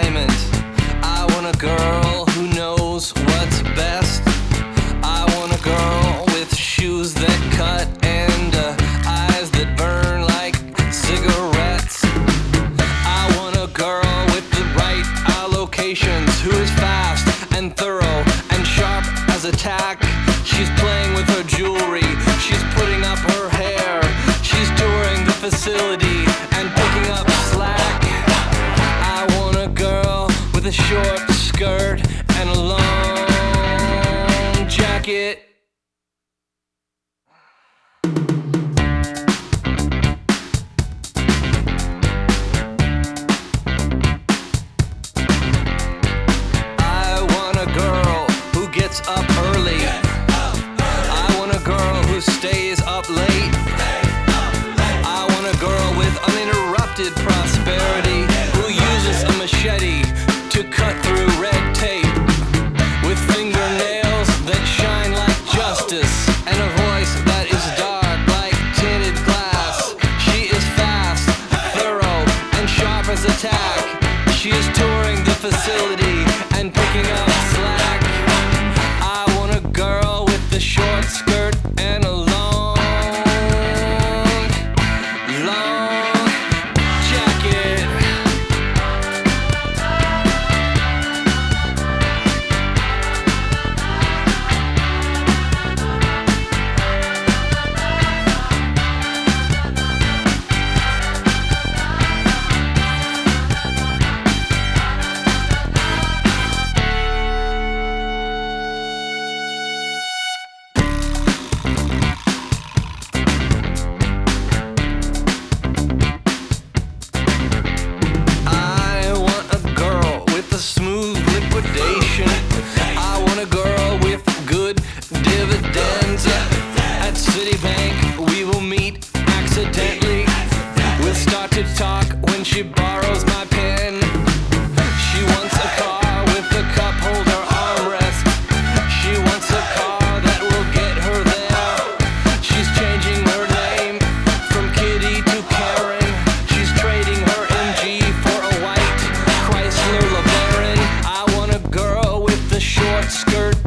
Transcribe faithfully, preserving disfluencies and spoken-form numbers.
entertainment. I want a girl who knows what's best. I want a girl with shoes that cut and uh, eyes that burn like cigarettes. I want a girl with the right allocations, who is fast and thorough and sharp as a tack. She's playing with her jewelry, she's putting up her hair, she's touring the facility and picking up slack. I want a girl with a short skirt and a long jacket. I want a girl who gets up early. I want a girl who stays up late. I want a girl with uninterrupted prosperity, who uses a machete to cut through red tape, with fingernails that shine like justice and a voice that is dark like tinted glass. She is fast, thorough, and sharp as a tack. She is touring the facility and picking up slack. I want a girl with a short skirt and a long, long jacket. I want a girl with a smooth liquidation. I want a girl with good dividends. At Citibank we will meet accidentally. We'll start to talk when she borrows my pen. She wants a car with a cup holder armrest. She wants a car that will get her there. She's changing her name from Kitty to Karen. She's trading her M G for a white Chrysler LeBaron. I want a girl with a short skirt